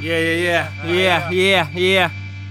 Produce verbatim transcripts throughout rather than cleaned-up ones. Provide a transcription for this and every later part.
Yeah, yeah, yeah, yeah, yeah.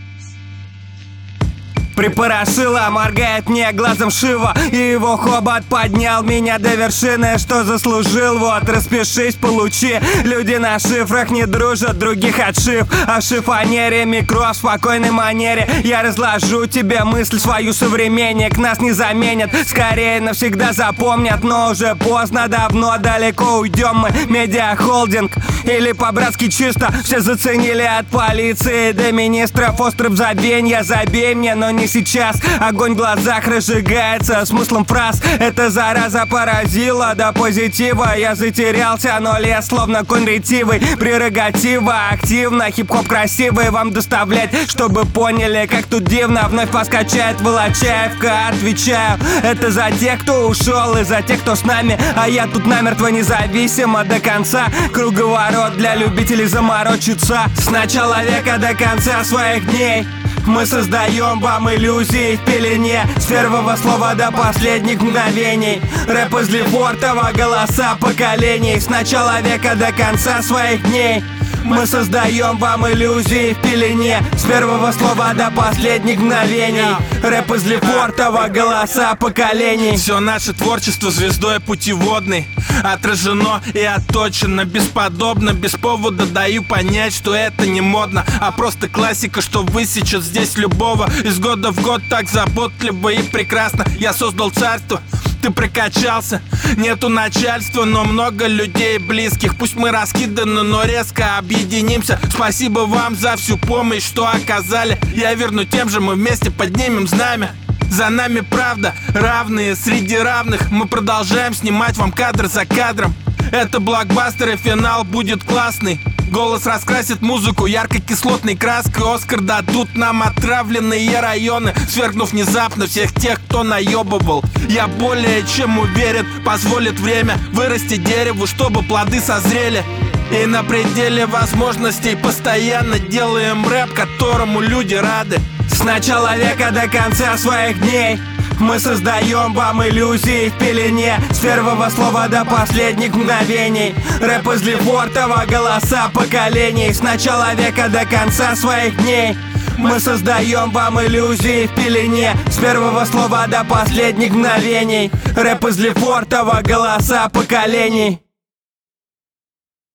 Припорошила, моргает мне глазом Шива, и его хобот поднял меня до вершины, что заслужил. Вот, распишись, получи. Люди на шифрах не дружат, других отшив. А в шифонере микро в спокойной манере я разложу тебе мысль свою, современник. Нас не заменят, скорее навсегда запомнят. Но уже поздно, давно далеко уйдем мы. Медиахолдинг или по-братски чисто. Все заценили от полиции до министров. Остров забвенья, забей мне, но не сейчас. Огонь в глазах разжигается смыслом фраз. Эта зараза поразила до позитива. Я затерялся, но лес словно конь ретивый. Прерогатива активно, хип-хоп красивый вам доставлять, чтобы поняли, как тут дивно. Вновь поскачает Волочаевка, отвечаю. Это за тех, кто ушел, и за тех, кто с нами. А я тут намертво независимо до конца. Круговорот для любителей заморочиться. С начала века до конца своих дней мы создаем вам иллюзии в пелене. С первого слова до последних мгновений. Рэп из Лефортова, голоса поколений. С начала века до конца своих дней мы создаем вам иллюзии в пелене. С первого слова до последних мгновений. Рэп из Лефортова, голоса поколений. Все наше творчество звездой путеводной отражено и отточено бесподобно. Без повода даю понять, что это не модно, а просто классика, что высечет здесь любого. Из года в год так заботливо и прекрасно. Я создал царство, ты прокачался. Нету начальства, но много людей близких. Пусть мы раскиданы, но резко объединимся. Спасибо вам за всю помощь, что оказали. Я верну тем же, мы вместе поднимем знамя. За нами правда, равные среди равных. Мы продолжаем снимать вам кадр за кадром. Это блокбастер, и финал будет классный. Голос раскрасит музыку ярко-кислотной краской. Оскар дадут нам отравленные районы, свергнув внезапно всех тех, кто наебывал. Я более чем уверен, позволит время вырасти дереву, чтобы плоды созрели. И на пределе возможностей постоянно делаем рэп, которому люди рады. С начала века до конца своих дней мы создаем вам иллюзии в пелене. С первого слова до последних мгновений. Рэп из Лефортова, голоса поколений. С начала века до конца своих дней мы создаем вам иллюзии в пелене. С первого слова до последних мгновений. Рэп из Лефортова, голоса поколений.